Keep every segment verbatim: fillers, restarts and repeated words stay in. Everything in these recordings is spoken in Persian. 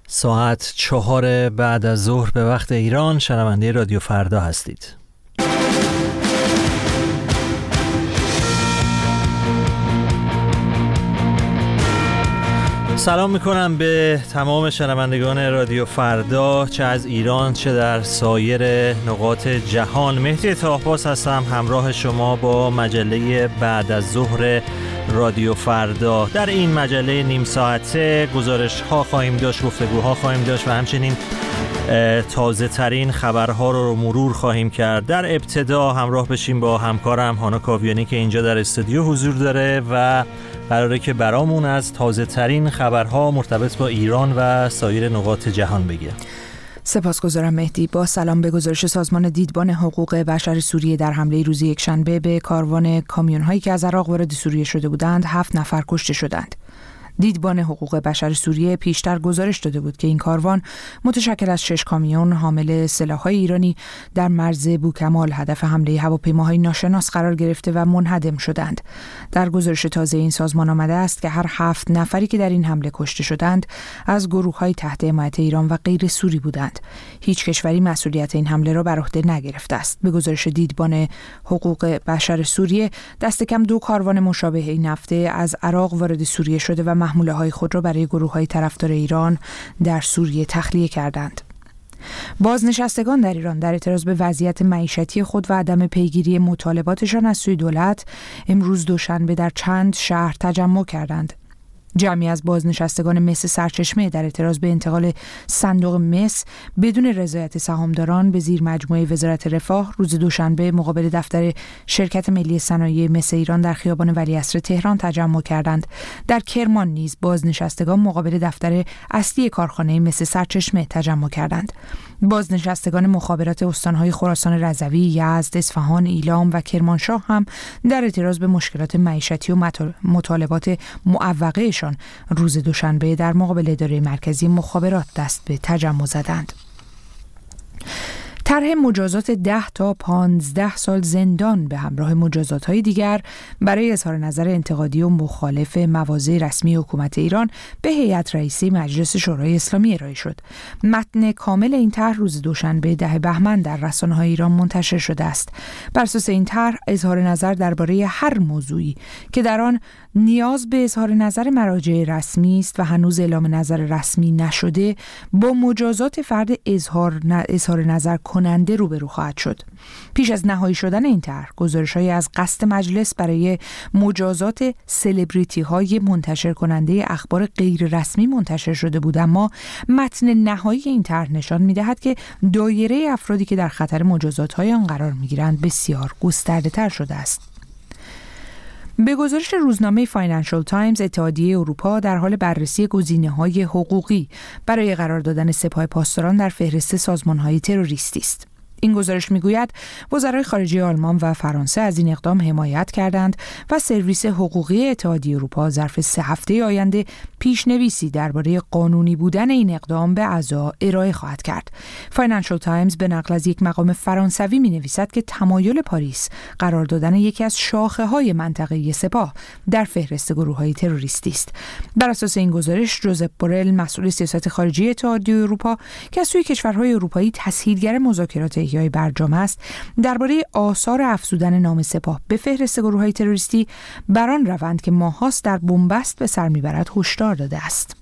ساعت چهار بعد از ظهر به وقت ایران، شنونده رادیو فردا هستید. سلام میکنم به تمام شنوندگان رادیو فردا، چه از ایران چه در سایر نقاط جهان. مهدی طاهباز هستم، همراه شما با مجله بعد از ظهر رادیو فردا. در این مجله نیم ساعته گزارش ها خواهیم داشت، گفتگوها خواهیم داشت و همچنین تازه ترین خبرها رو مرور خواهیم کرد. در ابتدا همراه بشیم با همکارم هانا کاویانی که اینجا در استودیو حضور داره و قراره که برامون از تازه ترین خبرها مرتبط با ایران و سایر نقاط جهان بگه. سپاسگزارم مهدی. با سلام به گزارش سازمان دیدبان حقوق بشر سوریه در حمله روز یکشنبه به کاروان کامیون‌هایی که از عراق وارد سوریه شده بودند، هفت نفر کشته شدند. دیدبان حقوق بشر سوریه پیشتر گزارش داده بود که این کاروان متشکل از شش کامیون حامل سلاح‌های ایرانی در مرز بوکمال هدف حمله هواپیماهای ناشناس قرار گرفته و منهدم شدند. در گزارش تازه این سازمان آمده است که هر هفت نفری که در این حمله کشته شدند از گروه‌های تحت حمایت ایران و غیر سوری بودند. هیچ کشوری مسئولیت این حمله را بر عهده نگرفته است. به گزارش دیدبان حقوق بشر سوریه، دست کم دو کاروان مشابه این هفته از عراق وارد سوریه شده و محموله های خود را برای گروه های طرفدار ایران در سوریه تخلیه کردند. بازنشستگان در ایران در اعتراض به وضعیت معیشتی خود و عدم پیگیری مطالباتشان از سوی دولت امروز دوشنبه در چند شهر تجمع کردند. جمعی از بازنشستگان مس سرچشمه در اعتراض به انتقال صندوق مس بدون رضایت سهامداران به زیر مجموعه وزارت رفاه روز دوشنبه مقابل دفتر شرکت ملی صنایع مس ایران در خیابان ولیعصر تهران تجمع کردند. در کرمان نیز بازنشستگان مقابل دفتر اصلی کارخانه مس سرچشمه تجمع کردند. بازنشستگان مخابرات استانهای خراسان رضوی، یزد، اصفهان، ایلام و کرمانشاه هم در اعتراض به مشکلات معیشتی و مطالبات معوقه روز دوشنبه در مقابل اداره مرکزی مخابرات دست به تجمع زدند. طرح مجازات ده تا پانزده سال زندان به همراه مجازات‌های دیگر برای اظهار نظر انتقادی و مخالف مواضع رسمی حکومت ایران به هیئت رئیسه مجلس شورای اسلامی ارائه شد. متن کامل این طرح روز دوشنبه ده بهمن در رسانه‌های ایران منتشر شده است. بر اساس این طرح اظهار نظر درباره هر موضوعی که در آن نیاز به اظهار نظر مراجع رسمی است و هنوز اعلام نظر رسمی نشده، با مجازات فرد اظهار اظهار نظر کننده روبرو خواهد شد. پیش از نهایی شدن این طرح، گزارش‌هایی از قصد مجلس برای مجازات سلبریتی‌های منتشر کننده اخبار غیر رسمی منتشر شده بود، اما متن نهایی این طرح نشان می‌دهد که دایره افرادی که در خطر مجازات‌های آن قرار می‌گیرند بسیار گسترده‌تر شده است. به گزارش روزنامه فاینانشال تایمز، اتحادیه اروپا در حال بررسی گزینه‌های حقوقی برای قرار دادن سپاه پاسداران در فهرست سازمان‌های تروریستی است. این گزارش میگوید وزرای خارجه آلمان و فرانسه از این اقدام حمایت کردند و سرویس حقوقی اتحادیه اروپا ظرف سه هفته آینده پیشنویسی درباره قانونی بودن این اقدام به اعضا ارائه خواهد کرد. فاینانشال تایمز به نقل از یک مقام فرانسوی می‌نویسد که تمایل پاریس قرار دادن یکی از شاخه‌های منطقه‌ای سپاه در فهرست گروه‌های تروریستی است. بر اساس این گزارش، جوزپ بورل، مسئول سیاست خارجی اتحادیه اروپا که از سوی کشورهای اروپایی تسهیلگر مذاکرات احیای برجام است، درباره آثار افزودن نام سپاه به فهرست گروه‌های تروریستی بر آن روند که ماه‌هاست در بنبست به سر میبرد هشدار داده است.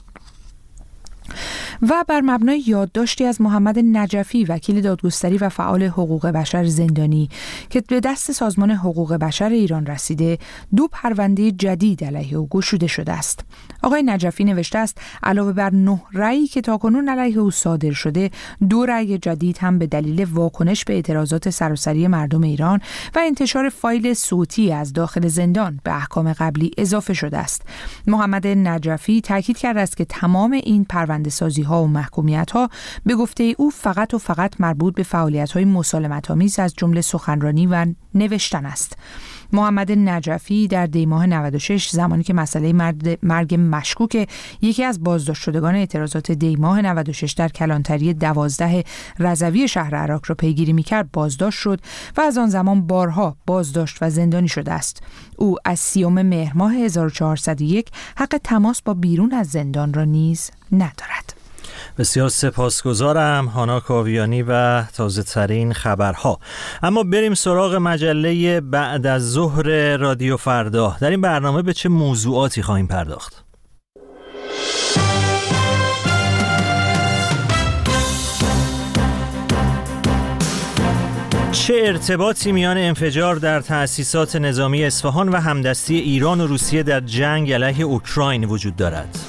و بر مبنای یادداشتی از محمد نجفی، وکیل دادگستری و فعال حقوق بشر زندانی که به دست سازمان حقوق بشر ایران رسیده، دو پرونده جدید علیه او گشوده شده است. آقای نجفی نوشته است علاوه بر نه رأیی که تاکنون علیه او صادر شده، دو رأی جدید هم به دلیل واکنش به اعتراضات سراسری مردم ایران و انتشار فایل صوتی از داخل زندان به احکام قبلی اضافه شده است. محمد نجفی تاکید کرده است که تمام این پرونده سازی ها و محکومیت ها به گفته او فقط و فقط مربوط به فعالیت های مسالمت آمیز از جمله سخنرانی و نوشتن است. محمد نجفی در دی ماه نود و شش، زمانی که مسئله مرگ مشکوک یکی از بازداشت شدگان اعتراضات دی ماه نود و شش در کلانتری دوازده رضوی شهر عراق را پیگیری می‌کرد، بازداشت شد و از آن زمان بارها بازداشت و زندانی شده است. او از سیوم مهر ماه هزار و چهارصد و یک حق تماس با بیرون از زندان را نیز ندارد. بسیار سپاسگزارم هانا کاویانی و تازه ترین خبرها. اما بریم سراغ مجله بعد از ظهر رادیو فردا. در این برنامه به چه موضوعاتی خواهیم پرداخت؟ چه ارتباطی میان انفجار در تأسیسات نظامی اصفهان و همدستی ایران و روسیه در جنگ علیه اوکراین وجود دارد؟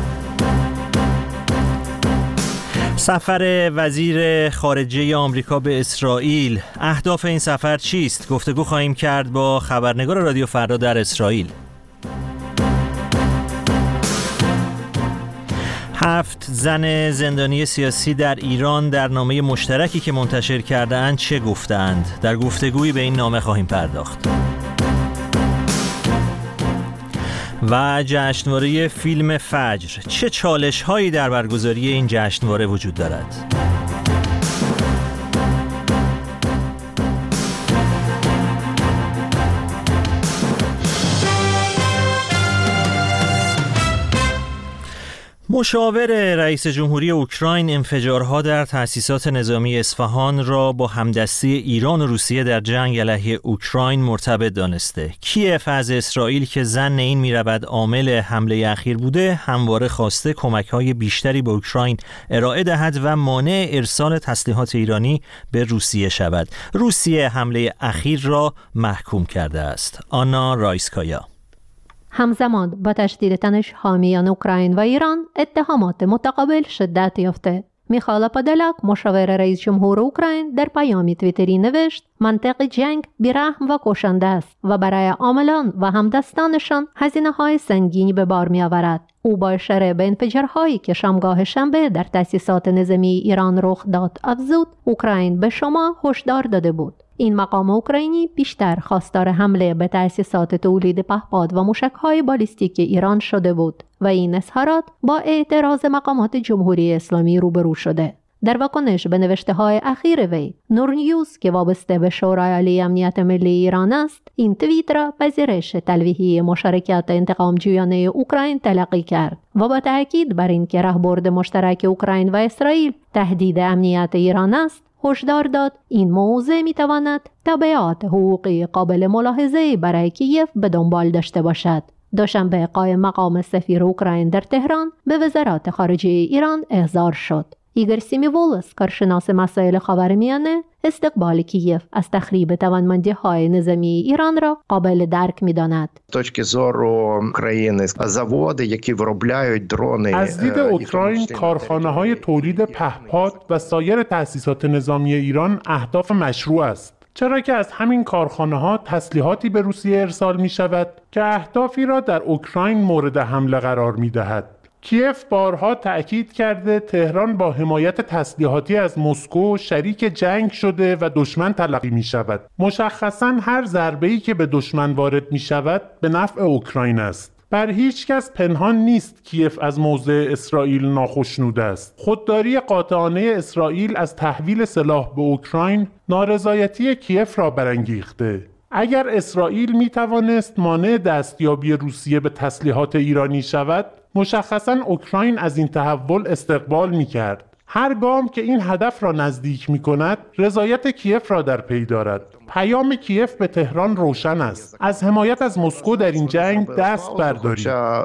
سفر وزیر خارجه آمریکا به اسرائیل، اهداف این سفر چیست؟ گفتگو خواهیم کرد با خبرنگار رادیو فردا در اسرائیل. هفت زن زندانی سیاسی در ایران در نامه مشترکی که منتشر کرده‌اند چه گفتند؟ در گفتگویی به این نامه خواهیم پرداخت. و جشنواره فیلم فجر، چه چالش‌هایی در برگزاری این جشنواره وجود دارد؟ مشاور رئیس جمهوری اوکراین انفجارها در تأسیسات نظامی اصفهان را با همدستی ایران و روسیه در جنگ علیه اوکراین مرتبط دانسته. کیف از اسرائیل که ظن این می‌رود عامل حمله اخیر بوده، همواره خواسته کمک‌های بیشتری به اوکراین ارائه دهد و مانع ارسال تسلیحات ایرانی به روسیه شود. روسیه حمله اخیر را محکوم کرده است. آنا رایسکایا. همزمان با تشدید تنش حامیان اوکراین و ایران، اتهامات متقابل شدت یافته. میخائیل پادالاک، مشاور رئیس جمهور اوکراین، در پیامی توییتری نوشت: منطق جنگ بی‌رحم و کشنده است و برای عاملان و همدستانشان هزینه‌های سنگینی به بار می‌آورد. او با اشاره به انفجارهایی که شامگاه شنبه در تأسیسات نظامی ایران رخ داد افزود: اوکراین به شما هشدار داده بود. این مقام اوکراینی بیشتر خواستار حمله به تأسیسات تولید پهپاد و موشک‌های بالیستیک ایران شده بود و این اظهارات با اعتراض مقامات جمهوری اسلامی روبرو شده. در واکنش به نوشته‌های اخیر وی، نور نیوز که وابسته به شورای عالی امنیت ملی ایران است، این توییت را پذیرش تلویحی مشارکت انتقامجویانه اوکراین تلقی کرد و با تاکید بر اینکه راهبرد مشترک اوکراین و اسرائیل تهدید امنیت ایران است، هشدار داد این موضوع میتواند تبعات حقوقی قابل ملاحظه برای کیف به دنبال داشته باشد. دوشنبه قائم مقام سفیر اوکراین در تهران به وزارت خارجه ایران احضار شد. ایگور سیمیولوس، کارشناس مسائل خاورمیانه، استقبال کیف از تخریب توانمندی‌های نظامی ایران را قابل درک می‌داند. з точки зору країни заводи, які виробляють дрони. از دید اوکراین، کارخانه‌های تولید پهپاد و سایر تأسیسات نظامی ایران اهداف مشروع است. چرا که از همین کارخانه‌ها تسلیحاتی به روسیه ارسال می‌شود که اهدافی را در اوکراین مورد حمله قرار می‌دهد. کیف بارها تأکید کرده تهران با حمایت تسلیحاتی از مسکو شریک جنگ شده و دشمن تلقی می شود. مشخصاً هر ضربه‌ای که به دشمن وارد می شود به نفع اوکراین است. بر هیچ کس پنهان نیست کیف از موضع اسرائیل ناخشنود است. خودداری قاطعانه اسرائیل از تحویل سلاح به اوکراین نارضایتی کیف را برانگیخته. اگر اسرائیل می توانست مانع دستیابی روسیه به تسلیحات ایرانی شود، مشخصاً اوکراین از این تحول استقبال می کرد. هر گام که این هدف را نزدیک می کند، رضایت کیف را در پی دارد. پیام کیف به تهران روشن است. از حمایت از مسکو در این جنگ دست بردارید.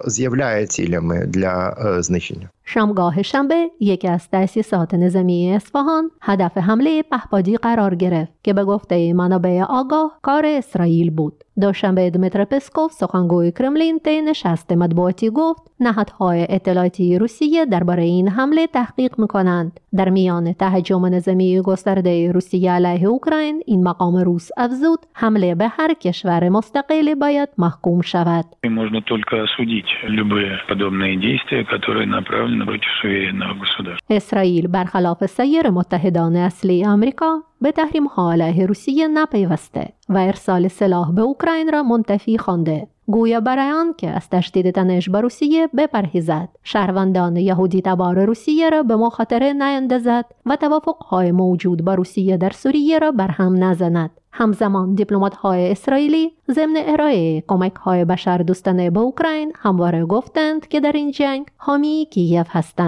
شامگاه شنبه یکی از تأسیسات نظامی اصفهان هدف حمله پهپادی قرار گرفت که به گفته منابع آگاه کار اسرائیل بود. دوشنبه دمیتر پسکوف، سخنگوی کرملین، طی نشست مطبوعاتی گفت نهادهای اطلاعاتی روسیه درباره این حمله تحقیق می‌کنند. در میان تهاجم نظامی گسترده روسیه علیه اوکراین، این مقام روس افزود حمله به هر کشور مستقل باید محکوم شود. Можно только осудить любые подобные действия, которые направлены против суверенного государства. اسرائیل برخلاف سایر متحدان اصلی آمریکا به تحریم‌ها علیه روسیه نپیوسته و ارسال سلاح به اوکراین را منتفی خوانده. گویا برای آن که از تشدید تنش به روسیه بپرهیزد، شهروندان یهودی تبار روسیه را به مخاطره نیندازد و توافق‌های موجود با روسیه در سوریه را برهم نزند. همزمان دیپلمات‌های اسرائیلی ضمن ارائه کمک‌های بشردوستانه به اوکراین همواره گفتند که در این جنگ حامی کیف هستند.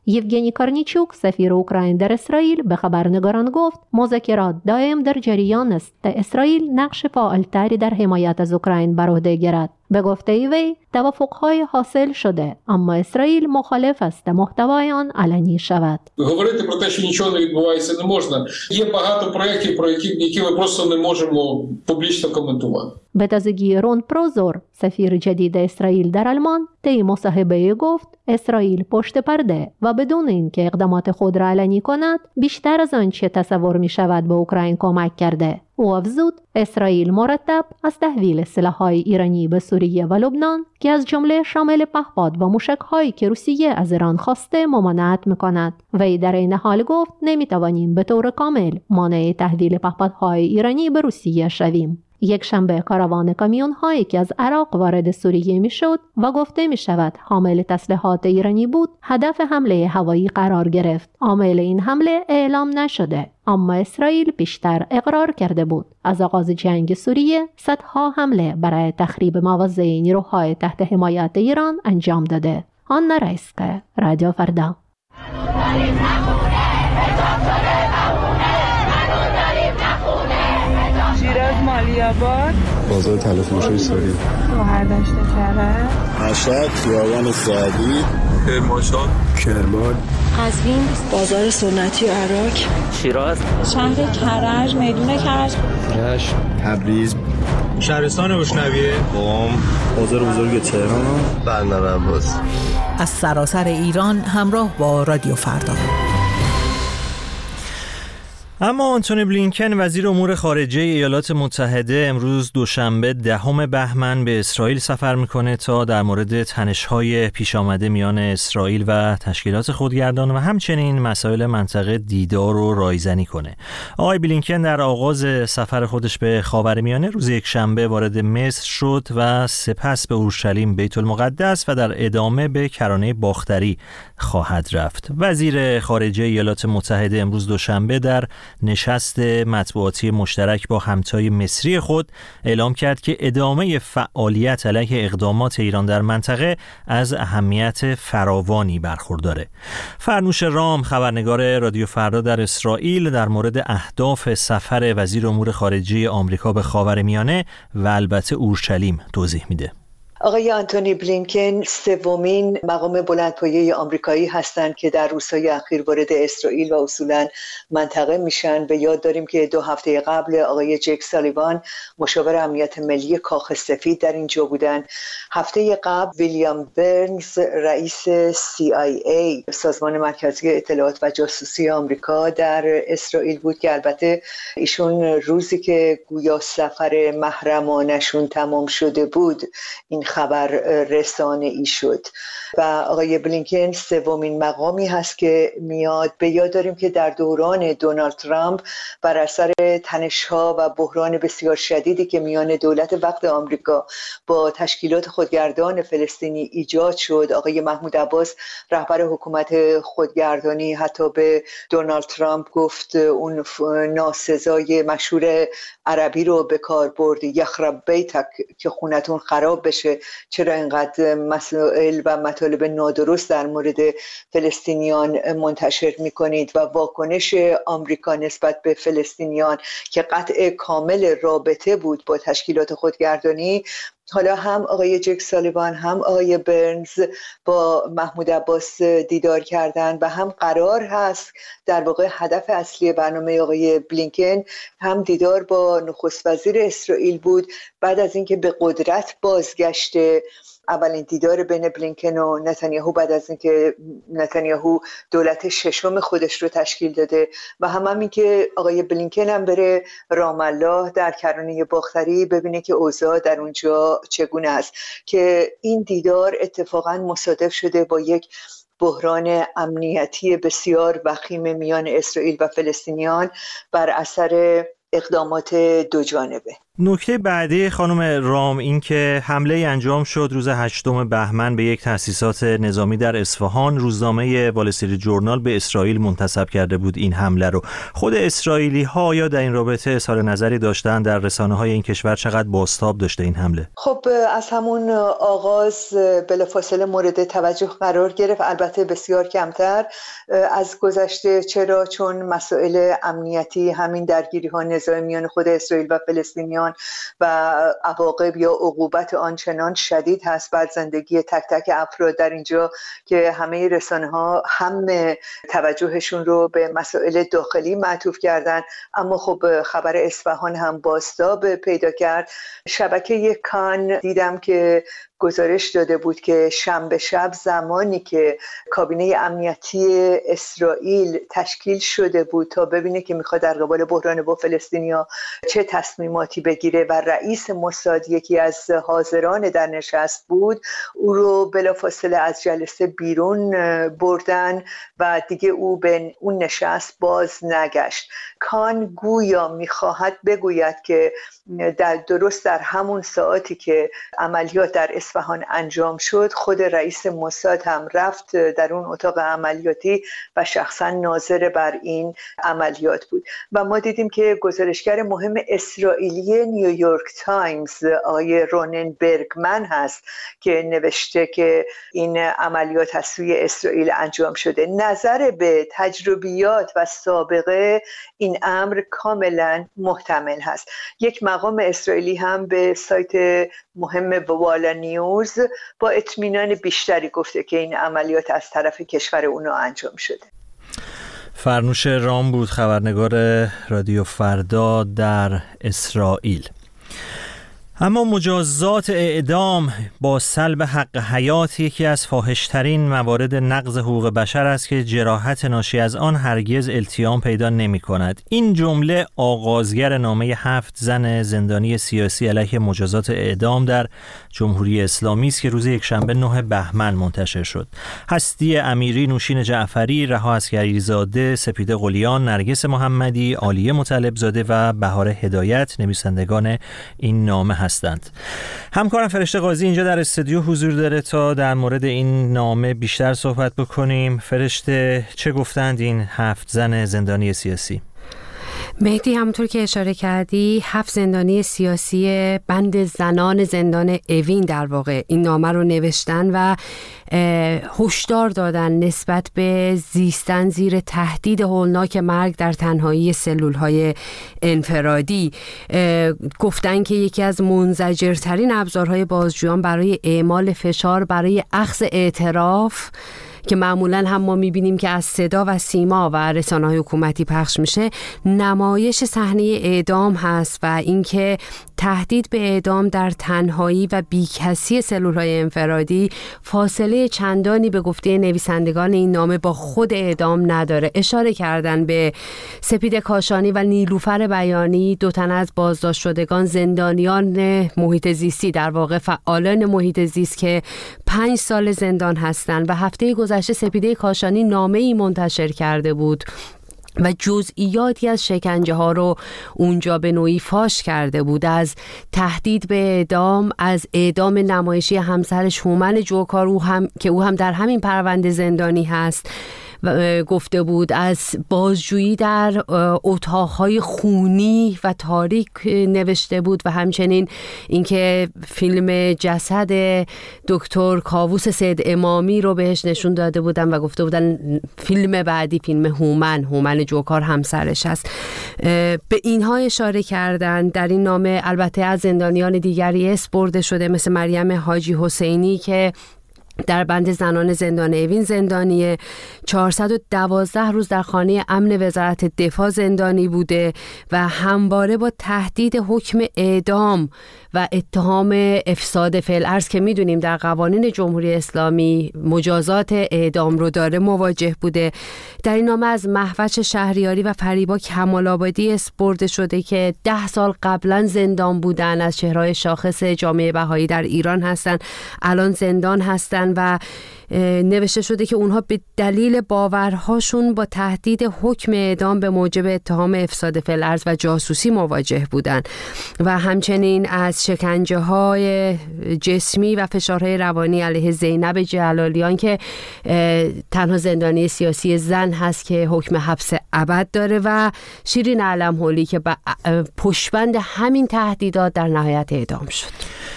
یوگنی کارنیچوک سفیر اوکراین در اسرائیل به خبرنگاران گفت مذاکرات دائم در جریان است تا اسرائیل نقش فعالتری در حمایت از اوکراین بر عهده گیرد. به گفته وی توافق‌های حاصل شده اما اسرائیل مخالف است محتوای آن علنی شود. Говорити про те, що нічого не відбувається, не можна. Є багато проєктів, про які, які ми просто не можемо публічно коментувати. به تازگی رون پروزور سفیر جدید اسرائیل در آلمان طی مصاحبه گفت اسرائیل پشت پرده و بدون اینکه اقدامات خود را علنی کند بیشتر از آنچه تصور می شود به اوکراین کمک کرده. او افزود اسرائیل مرتب از تحویل سلاح‌های ایرانی به سوریه و لبنان که از جمله شامل پهپاد و موشک‌هایی که روسیه از ایران خواسته ممانعت می‌کند. وی در این حال گفت نمی‌توانیم به طور کامل مانع تحویل پهپادهای ایرانی به روسیه شویم. یک شنبه کاروان کامیون‌هایی که از عراق وارد سوریه می‌شد و گفته می‌شود حامل تسلیحات ایرانی بود هدف حمله هوایی قرار گرفت. عامل این حمله اعلام نشده اما اسرائیل بیشتر اقرار کرده بود از آغاز جنگ سوریه صدها حمله برای تخریب مواضع نیروهای تحت حمایت ایران انجام داده. آنا رئیسقه، رادیو فردا. شیراز مالیاباد، بازار طلافروشی ساری، شهردشت کرج، مشهد، خیابان سعدی، کرمانشاه، کرمان، قزوین، بازار سنتی عراق، شیراز، شهر کرج، میدون کرج، رشت، تبریز، شهرستان اشنویه، قم، بازار بزرگ تهران، بندر عباس. از سراسر ایران همراه با رادیو فردا. اما آنتونی بلینکن وزیر امور خارجه ایالات متحده امروز دوشنبه دهم بهمن به اسرائیل سفر میکنه تا در مورد تنش‌های پیش آمده میان اسرائیل و تشکیلات خودگردان و همچنین مسائل منطقه دیدار و رایزنی کنه. آقای بلینکن در آغاز سفر خودش به خاورمیانه روز یکشنبه وارد مصر شد و سپس به اورشلیم بیت المقدس و در ادامه به کرانه باختری خواهد رفت. وزیر خارجه ایالات متحده امروز دوشنبه در نشست مطبوعاتی مشترک با همتای مصری خود اعلام کرد که ادامه فعالیت علیه اقدامات ایران در منطقه از اهمیت فراوانی برخورداره. فرنوش رام خبرنگار رادیو فردا در اسرائیل در مورد اهداف سفر وزیر امور خارجه آمریکا به خاورمیانه و البته اورشلیم توضیح میده. آقای آنتونی بلینکن سومین مقام بلندپایه آمریکایی هستند که در روزهای اخیر وارد اسرائیل و اصولاً منطقه میشن. به یاد داریم که دو هفته قبل آقای جک سالیوان مشاور امنیت ملی کاخ سفید در اینجا بودن. هفته قبل ویلیام برنز رئیس سی آی ای سازمان مرکزی اطلاعات و جاسوسی آمریکا در اسرائیل بود که البته ایشون روزی که گویا سفر محرمانشون تمام شده بود این خبر رسانه ای شد و آقای بلینکن سومین مقامی هست که میاد. به یاد داریم که در دوران دونالد ترامپ بر اثر تنش‌ها و بحران بسیار شدیدی که میان دولت وقت آمریکا با تشکیلات خودگردان فلسطینی ایجاد شد، آقای محمود عباس رهبر حکومت خودگردانی حتی به دونالد ترامپ گفت اون ناسزای مشهور عربی رو به کار برد، یخرب بیتک، که خونتون خراب بشه، چرا اینقدر مسائل و مطالب نادرست در مورد فلسطینیان منتشر میکنید. و واکنش آمریکا نسبت به فلسطینیان که قطع کامل رابطه بود با تشکیلات خودگردانی، حالا هم آقای جک سالیوان هم آقای برنز با محمود عباس دیدار کردن و هم قرار هست در واقع هدف اصلی برنامه آقای بلینکن هم دیدار با نخست وزیر اسرائیل بود بعد از اینکه به قدرت بازگشته. اولین دیدار بین بلینکن و نتانیاهو بعد از اینکه نتانیاهو دولت ششم خودش رو تشکیل داده و هم همین که آقای بلینکن هم بره رام الله در کرانه باختری ببینه که اوضاع در اونجا چگونه است، که این دیدار اتفاقا مصادف شده با یک بحران امنیتی بسیار وخیم میان اسرائیل و فلسطینیان بر اثر اقدامات دو جانبه. نکته بعدی خانم رام این که حمله انجام شد روز هشتم بهمن به یک تأسیسات نظامی در اصفهان. روزنامه وال استریت جورنال به اسرائیل منتسب کرده بود این حمله رو. خود اسرائیلی ها یا در این رابطه اظهار نظری داشتن در رسانه های این کشور چقدر بازتاب داشته این حمله؟ خب از همون آغاز بلافاصله مورد توجه قرار گرفت، البته بسیار کمتر از گذشته. چرا؟ چون مسائل امنیتی، همین درگیری ها نظامی میان خود اسرائیل و فلسطینیان و عواقب یا عقوبت آنچنان شدید هست بر زندگی تک تک افراد در اینجا که همه رسانه ها هم توجهشون رو به مسائل داخلی معطوف کردن. اما خب خبر اصفهان هم بازتاب پیدا کرد. شبکه کان دیدم که گزارش داده بود که شنبه شب زمانی که کابینه امنیتی اسرائیل تشکیل شده بود تا ببینه که میخواد در قبال بحران با فلسطینیا چه تصمیماتی بگیره و رئیس موساد یکی از حاضران در نشست بود، او رو بلافاصله از جلسه بیرون بردن و دیگه او به اون نشست باز نگشت. کان گویا میخواهد بگوید که در درست در همون ساعتی که عملیات در اصفهان انجام شد، خود رئیس موساد هم رفت در اون اتاق عملیاتی و شخصا ناظر بر این عملیات بود. و ما دیدیم که گزارشگر مهم اسرائیلی نیویورک تایمز آقای رونن برگمن هست که نوشته که این عملیات از سوی اسرائیل انجام شده. نظر به تجربیات و سابقه این امر کاملا محتمل هست. یک مقام اسرائیلی هم به سایت مهم والا نیوز با اطمینان بیشتری گفته که این عملیات از طرف کشور اونها انجام شده. فرنوش رام بود، خبرنگار رادیو فردا در اسرائیل. اما مجازات اعدام با سلب حق حیات یکی از فاحش‌ترین موارد نقض حقوق بشر است که جراحت ناشی از آن هرگز التیام پیدا نمی‌کند. این جمله آغازگر نامه هفت زن زندانی سیاسی علیه مجازات اعدام در جمهوری اسلامی است که روز یکشنبه نه بهمن منتشر شد. هستی امیری، نوشین جعفری، رها عسکری‌زاده، سپیده قلیان، نرگس محمدی، عالیه مطلب‌زاده و بهار هدایت نویسندگان این نامه هستند. همکارم فرشته قاضی اینجا در استودیو حضور داره تا در مورد این نامه بیشتر صحبت بکنیم. فرشته، چه گفتند این هفت زن زندانی سیاسی؟ مهدی، همونطور که اشاره کردی، هفت زندانی سیاسی بند زنان زندان اوین در واقع این نامه رو نوشتن و هشدار دادن نسبت به زیستن زیر تهدید هولناک مرگ در تنهایی سلول‌های انفرادی. گفتن که یکی از منزجرترین ابزارهای بازجویان برای اعمال فشار برای اخذ اعتراف که معمولاً هم ما می‌بینیم که از صدا و سیما و رسانه‌های حکومتی پخش میشه، نمایش صحنه اعدام هست و اینکه تهدید به اعدام در تنهایی و بیکسی سلول‌های انفرادی فاصله چندانی به گفته نویسندگان این نامه با خود اعدام نداره. اشاره کردن به سپیده کاشانی و نیلوفر بیانی، دو تن از بازداشت شدگان زندانیان محیط زیستی، در واقع فعالان محیط زیست که پنج سال زندان هستند. و هفته گذشته سپیده کاشانی نامه‌ای منتشر کرده بود و جزئیاتی از شکنجه ها رو اونجا به نوعی فاش کرده بود، از تهدید به اعدام، از اعدام نمایشی همسرش هومن جوکار او هم که او هم در همین پرونده زندانی هست گفته بود، از بازجویی در اتاقهای خونی و تاریک نوشته بود و همچنین اینکه فیلم جسد دکتر کاووس سید امامی رو بهش نشون داده بودن و گفته بودن فیلم بعدی فیلم هومن هومن جوکار همسرش است. به اینها اشاره کردن در این نامه. البته از زندانیان دیگری اسم برده شده مثل مریم حاجی حسینی که در بند زنان زندان اوین زندانیه، چهارصد و دوازده روز در خانه امن وزارت دفاع زندانی بوده و همواره با تهدید حکم اعدام و اتهام افساد فعل که میدونیم در قوانین جمهوری اسلامی مجازات اعدام رو داره مواجه بوده. در این نامه از مهوش شهریاری و فریبا کمال‌آبادی اسم برده شده که ده سال قبلا زندان بودن، از چهره‌های شاخص جامعه بهایی در ایران هستن، الان زندان هستن بودن و نوشته شده که اونها به دلیل باورهاشون با تهدید حکم اعدام به موجب اتهام افساد فی الارض و جاسوسی مواجه بودن و همچنین از شکنجه های جسمی و فشارهای روانی علیه زینب جلالیان که تنها زندانی سیاسی زن هست که حکم حبس ابد داره و شیرین علم‌هولی که پشتبند همین تهدیدات در نهایت اعدام شد.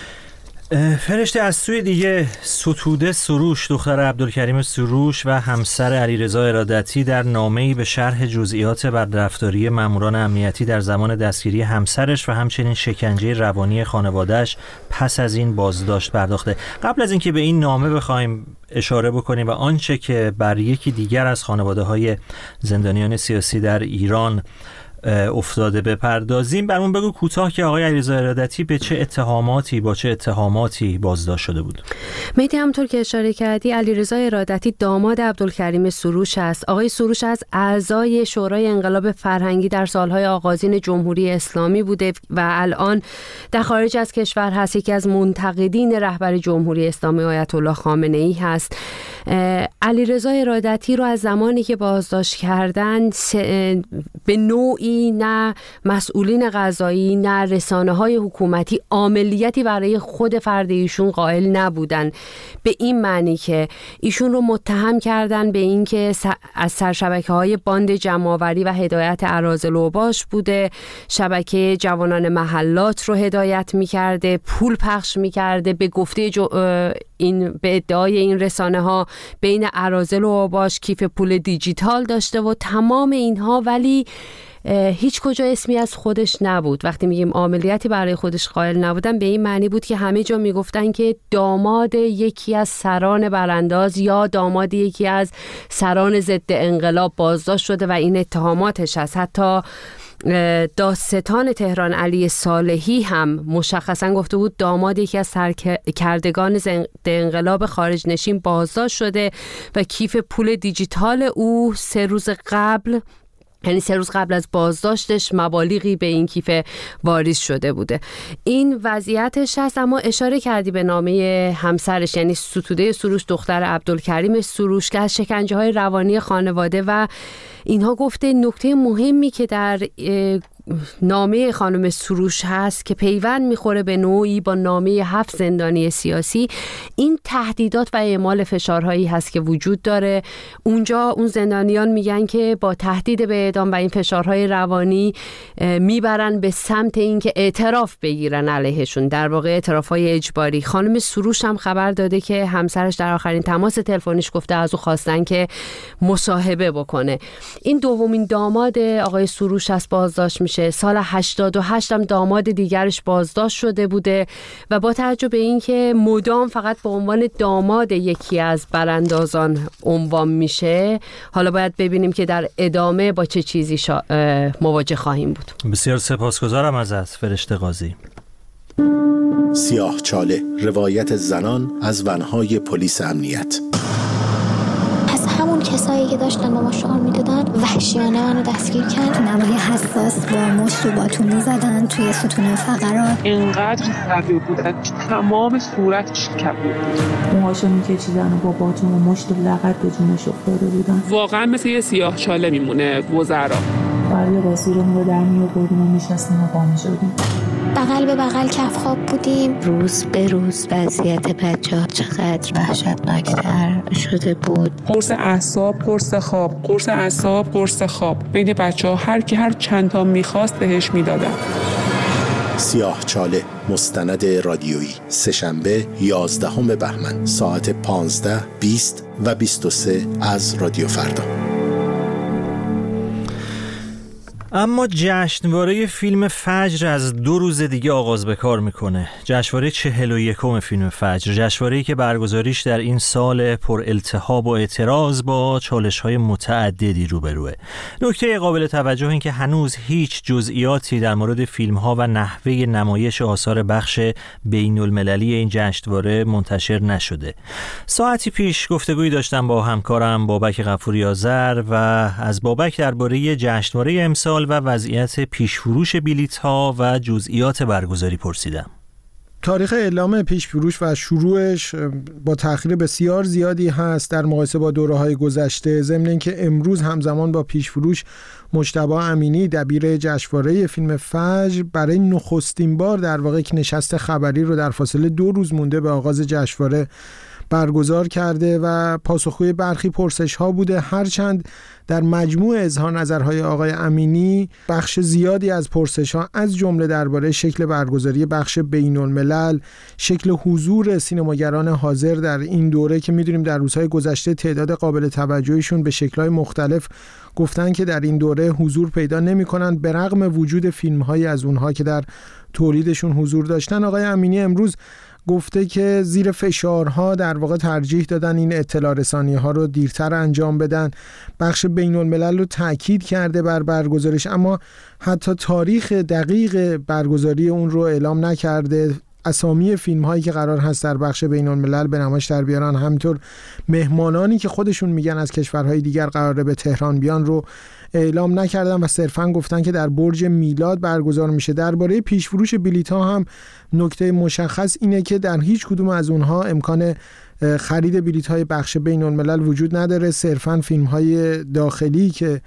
فرشته، از سوی دیگه ستوده سروش دختر عبدالکریم سروش و همسر علیرضا ارادتی در نامه‌ای به شرح جزئیات بدرفتاری ماموران امنیتی در زمان دستگیری همسرش و همچنین شکنجه روانی خانواده‌اش پس از این بازداشت پرداخته. قبل از اینکه به این نامه بخوایم اشاره بکنیم و آنچه که بر یکی دیگر از خانواده‌های زندانیان سیاسی در ایران افتاده بپردازیم، برامون بگو کوتاه که آقای علیرضا ارادتی به چه اتهاماتی با چه اتهاماتی بازداشت شده بود؟ مهدی، همونطور که اشاره کردی علیرضا ارادتی داماد عبدالکریم سروش است. آقای سروش از اعضای شورای انقلاب فرهنگی در سالهای آغازین جمهوری اسلامی بوده و الان در خارج از کشور هست. یکی از منتقدین رهبر جمهوری اسلامی آیت الله خامنه ای هست. علیرضا ارادتی رو از زمانی که بازداشت کردن به نوعی نه مسئولین قضایی نه رسانه‌های حکومتی عملیاتی برای خود فرد ایشون قائل نبودن، به این معنی که ایشون رو متهم کردن به این که از سرشبکه‌های باند جمع‌آوری و هدایت اراذل و اوباش بوده، شبکه جوانان محلات رو هدایت می‌کرده، پول پخش می‌کرده، به گفته جو این به ادعای این رسانه ها بین اراذل و اوباش کیف پول دیجیتال داشته و تمام اینها، ولی هیچ کجا اسمی از خودش نبود. وقتی میگیم عملیاتی برای خودش قائل نبودن، به این معنی بود که همه جا میگفتن که داماد یکی از سران برانداز یا داماد یکی از سران ضد انقلاب بازداشت شده و این اتهاماتش هست. حتی دادستان تهران علی صالحی هم مشخصا گفته بود داماد یکی از سرکردگان ضد انقلاب خارج نشین بازداشت شده و کیف پول دیجیتال او سه روز قبل، یعنی سه روز قبل از بازداشتش، مبالغی به این کیف واریز شده بوده. این وضعیتش هست. اما اشاره کردی به نامه همسرش، یعنی ستوده سروش دختر عبدالکریم سروش که از شکنجه های روانی خانواده و اینها گفته. نکته مهمی که در نامه خانم سروش هست که پیوند میخوره به نوعی با نامه هفت زندانی سیاسی، این تهدیدات و اعمال فشارهایی هست که وجود داره. اونجا اون زندانیان میگن که با تهدید به اعدام و این فشارهای روانی میبرن به سمت اینکه اعتراف بگیرن علیهشون، در واقع اعترافهای اجباری. خانم سروش هم خبر داده که همسرش در آخرین تماس تلفنیش گفته از او خواستن که مصاحبه بکنه. این دومین داماد آقای سروش است بازداشت میشه. سال هشتاد و هشت هم داماد دیگرش بازداشت شده بوده و با توجه به اینکه مدام فقط به عنوان داماد یکی از براندازان عنوان میشه، حالا باید ببینیم که در ادامه با چه چیزی شا... مواجه خواهیم بود. بسیار سپاسگزارم ازت فرشته قاضی. سیاه چاله، روایت زنان از ونهای پلیس امنیت. همون کسایی که داشتن با ما شعار میدادن وحشیانه منو دستگیر کرد. نمای حساس با مشت و باتون میزدن توی ستون فقرات. اینقدر سوی بودن تمام صورتش کبود بود. موهاشو میکشیدن و با باتون و مشت و لغت به جونش افتاده بودن. واقعا مثل یه سیاه چاله میمونه وزرا. برای لباسیرمون رو در میآوردیم و میشستیم و پا میشدیم. بغل به بغل کف خواب بودیم. روز به روز وضعیت بچه‌ها چقدر وحشتناکتر شده بود. قرص اعصاب، قرص خواب، قرص اعصاب، قرص خواب. بین بچه‌ها هر کی هر چند تا می‌خواست بهش میدادن. سیاه چاله، مستند رادیویی، سه‌شنبه یازدهم بهمن ساعت پانزده، بیست و بیست و سه از رادیو فردا. اما جشنواره فیلم فجر از دو روز دیگه آغاز به کار میکنه. جشنواره چهل و یکم فیلم فجر، جشنواره‌ای که برگزاریش در این سال پر التهاب و اعتراض با چالش‌های متعددی روبروه. نکته قابل توجه این که هنوز هیچ جزئیاتی در مورد فیلم‌ها و نحوه نمایش آثار بخش بین‌المللی این جشنواره منتشر نشده. ساعتی پیش گفتگویی داشتم با همکارم بابک غفوری آذر و از بابک درباره جشنواره امسال و وضعیت پیشفروش بلیط‌ها و جزئیات برگزاری پرسیدم. تاریخ اعلام پیش فروش و شروعش با تأخیر بسیار زیادی هست در مقایسه با دوره‌های گذشته، ضمن اینکه امروز همزمان با پیش فروش مجتبی امینی دبیر جشنواره فیلم فجر برای نخستین بار در واقع یک نشست خبری رو در فاصله دو روز مونده به آغاز جشنواره برگزار کرده و پاسخگوی برخی پرسش‌ها بوده، هرچند در مجموع اظهار نظرهای آقای امینی بخش زیادی از پرسش‌ها از جمله درباره شکل برگزاری بخش بین‌الملل، شکل حضور سینماگران حاضر در این دوره که می‌دونیم در روزهای گذشته تعداد قابل توجهشون به شکل‌های مختلف گفتن که در این دوره حضور پیدا نمی‌کنند به رغم وجود فیلم‌هایی از اونها که در تولیدشون حضور داشتن. آقای امینی امروز گفته که زیر فشارها در واقع ترجیح دادن این اطلاع رسانی ها رو دیرتر انجام بدن. بخش بین الملل رو تاکید کرده بر برگزاریش، اما حتی تاریخ دقیق برگزاری اون رو اعلام نکرده. اسامی فیلم هایی که قرار هست در بخش بین الملل به نمایش در بیارن، همینطور مهمانانی که خودشون میگن از کشورهای دیگر قراره به تهران بیان رو اعلام نکردن و صرفاً گفتن که در برج میلاد برگزار میشه. درباره پیش فروش بلیط ها هم نکته مشخص اینه که در هیچ کدوم از اونها امکان خرید بلیط های بخش بین الملل وجود نداره. صرفاً فیلم های داخلی که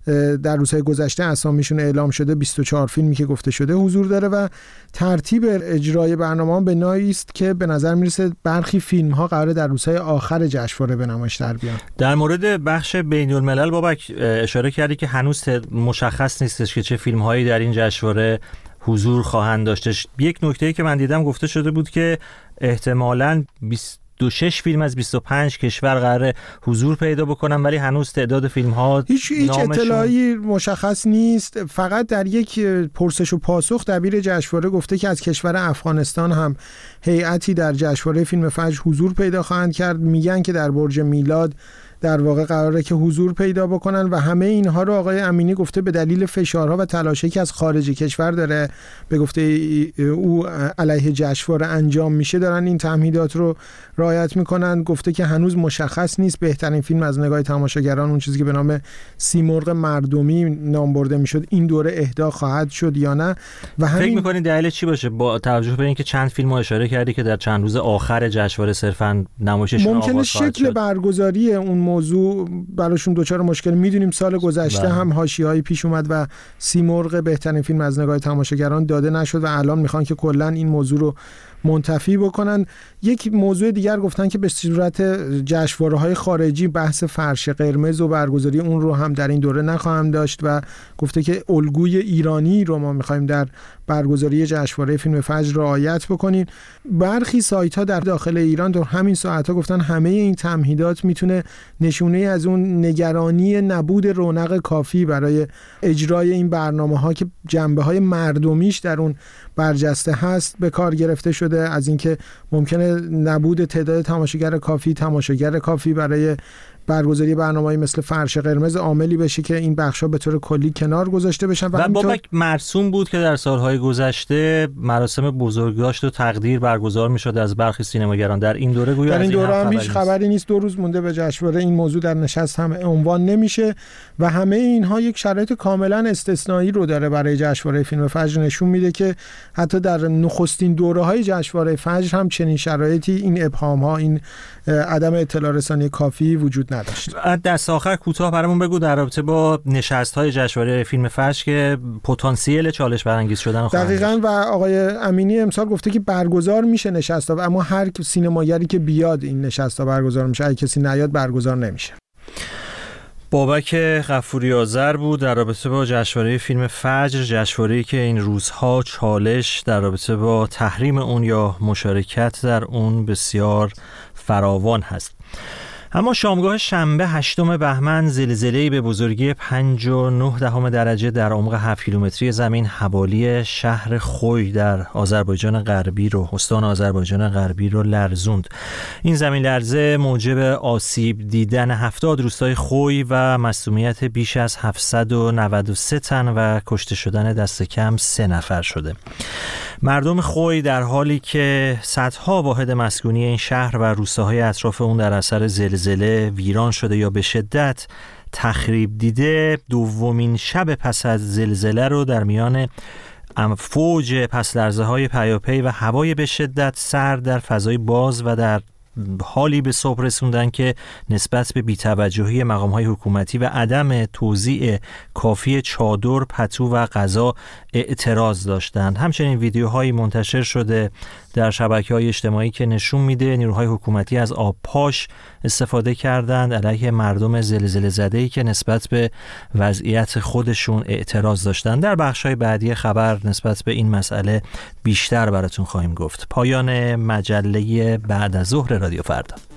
در روزهای گذشته اسامیشون اعلام شده، بیست و چهار فیلمی که گفته شده حضور داره و ترتیب اجرای برنامه به نوعی است که به نظر میرسه برخی فیلم ها قراره در روزهای آخر جشنواره به نمایش در بیان. در مورد بخش بین الملل بابک اشاره کردی که هنوز مشخص نیستش که چه فیلم هایی در این جشنواره حضور خواهند داشتش. یک نکته‌ای که من دیدم گفته شده بود که احتمالاً بیست و شش فیلم از بیست و پنج کشور قراره حضور پیدا بکنن، ولی هنوز تعداد فیلم ها هیچ هیچ اطلاعی مشخص نیست. فقط در یک پرسش و پاسخ دبیر جشنواره گفته که از کشور افغانستان هم هیئتی در جشنواره فیلم فجر حضور پیدا خواهند کرد. میگن که در برج میلاد در واقع قراره که حضور پیدا بکنن و همه اینها رو آقای امینی گفته به دلیل فشارها و تلاشی که از خارج کشور داره به گفته او علیه جشنواره انجام میشه دارن این تمهیدات رو رعایت میکنن. گفته که هنوز مشخص نیست بهترین فیلم از نگاه تماشاگران، اون چیزی که به نام سیمرغ مردمی نام برده میشد، این دوره اهدا خواهد شد یا نه. و همین فکر میکنین دلیل چی باشه با توجه به اینکه چند فیلم رو اشاره کردی که در چند روز آخر جشنواره صرفاً نمایششون آغاز خواهد شد؟ ممکنه شکل برگزاری اون موضوع براشون دوچار مشکل. میدونیم سال گذشته بله. هم حاشیه‌ای پیش اومد و سیمرغ بهترین فیلم از نگاه تماشاگران داده نشد و الان میخوان که کلا این موضوع رو منتفی بکنن. یک موضوع دیگر گفتن که به صورت جشنواره‌های خارجی بحث فرش قرمز و برگزاری اون رو هم در این دوره نخواهم داشت و گفته که الگوی ایرانی رو ما می‌خوایم در برگزاری جشنواره فیلم فجر رعایت بکنیم. برخی سایت‌ها در داخل ایران در همین ساعت‌ها گفتن همه این تمهیدات میتونه نشونه از اون نگرانی نبود رونق کافی برای اجرای این برنامه‌ها که جنبه‌های مردمیش در اون برجسته هست به کار گرفته شده، از اینکه ممکنه نبود تعداد تماشاگر کافی تماشاگر کافی برای برگزاری برنامه‌ای مثل فرش قرمز عاملی بشه که این بخشا به طور کلی کنار گذاشته بشن. و, و بابک مرسوم بود که در سالهای گذشته مراسم بزرگداشت و تقدیر برگزار می‌شد از برخی سینماگران. در این دوره گویا در این از این دوره هم خبری هیچ خبری نیست. دو روز مونده به جشنواره، این موضوع در نشست هم عنوان نمیشه و همه اینها یک شرایط کاملا استثنایی رو داره برای جشنواره فیلم فجر. نشون میده که حتی در نخستین دوره‌های جشنواره فجر هم چنین شرایطی، این ابهام‌ها، این عدم اطلاع رسانی کافی وجود نداشت. دست آخر کوتاه برامون بگو در رابطه با نشست‌های جشنواره فیلم فجر که پتانسیل چالش برانگیز شدن خواهند. دقیقاً و آقای امینی امسال گفته که برگزار میشه نشست‌ها، اما هر سینماگری که بیاد این نشست‌ها برگزار میشه، اگه کسی نیاد برگزار نمیشه. بابک غفوری آذر بود در رابطه با جشنواره فیلم فجر، جشنواره‌ای که این روزها چالش در رابطه با تحریم اون یا مشارکت در اون بسیار فراوان هست. اما شامگاه شنبه هشتم بهمن زلزله‌ای به بزرگی پنج و نه دهم درجه در عمق هفت کیلومتری زمین حوالی شهر خوی در آذربایجان غربی رو استان آذربایجان غربی رو لرزوند. این زمین لرزه موجب آسیب دیدن هفتاد روستای خوی و مصدومیت بیش از هفتصد و نود و سه تن و کشته شدن دست کم سه نفر شده. مردم خوی در حالی که صدها واحد مسکونی این شهر و روستاهای اطراف اون در اثر زلزله ویران شده یا به شدت تخریب دیده، دومین شب پس از زلزله رو در میان فوج پس لرزه های پیاپی و هوای به شدت سرد در فضای باز و در حالی به صبح رسوندن که نسبت به بی‌توجهی مقام‌های حکومتی و عدم توزیع کافی چادر، پتو و غذا اعتراض داشتند. همچنین ویدیوهایی منتشر شده در شبکه‌های اجتماعی که نشون میده نیروهای حکومتی از آب پاش استفاده کردند علیه مردم زلزله زده‌ای که نسبت به وضعیت خودشون اعتراض داشتند. در بخش‌های بعدی خبر نسبت به این مسئله بیشتر براتون خواهیم گفت. پایان مجله بعد از ظهر رادیو فردا.